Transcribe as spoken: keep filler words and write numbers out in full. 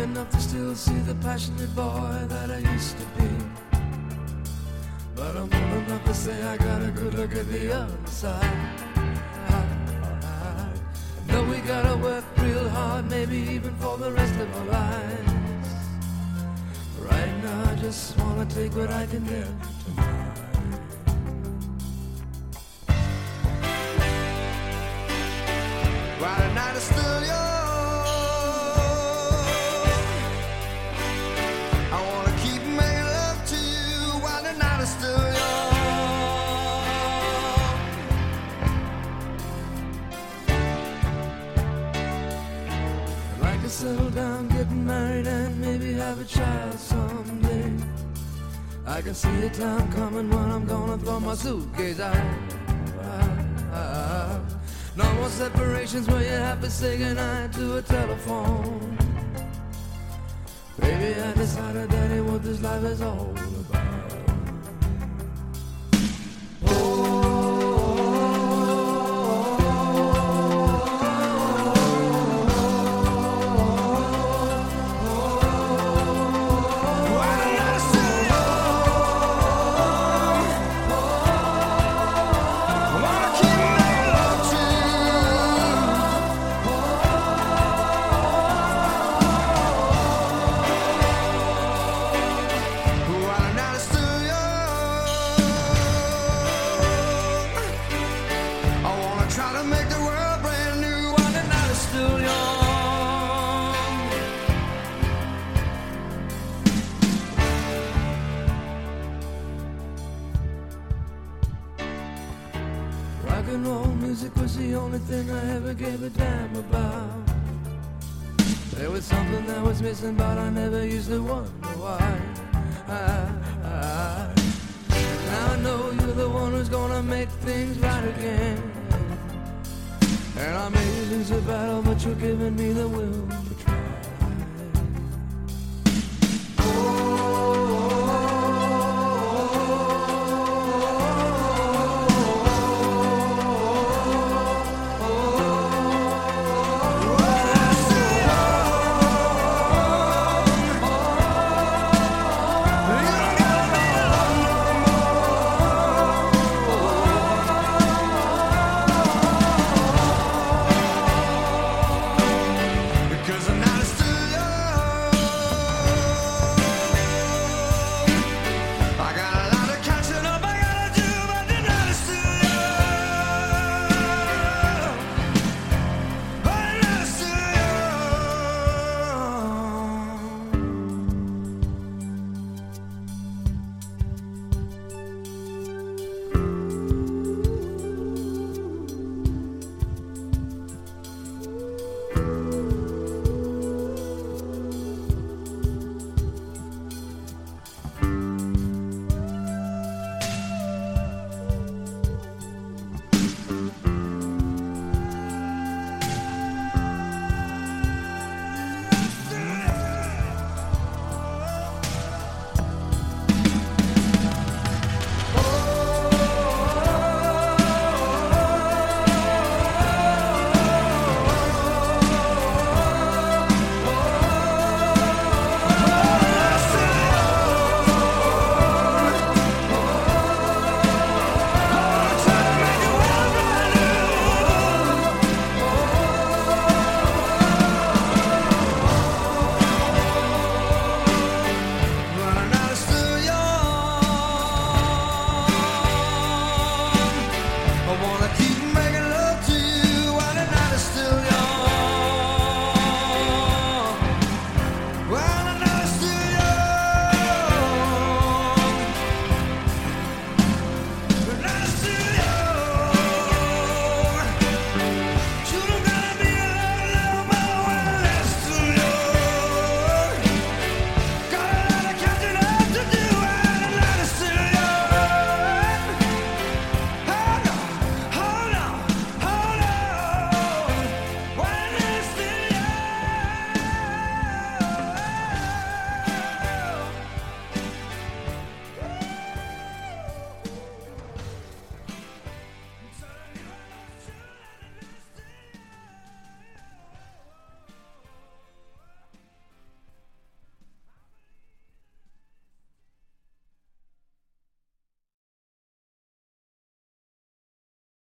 enough to still see the passionate boy that I used to be. But I'm old enough to say I got a good look at the other side. I know we gotta work real hard, maybe even for the rest of our lives. Right now I just wanna take what I can get tonight. While the night is still young, I wanna keep making love to you while the night is still young. I'd like to settle down, getting married, and maybe have a child someday. I can see the time coming when I'm gonna throw my suitcase out. No more separations where you have to say goodnight to a telephone. Baby, I decided that ain't what this life is all about. Try to make the world brand new while the night is still young. Rock and roll music was the only thing I ever gave a damn about. There was something that was missing, but I never used to wonder why. I, I, now I know you're the one who's gonna make things right again. And I may lose a battle, but you're giving me the will.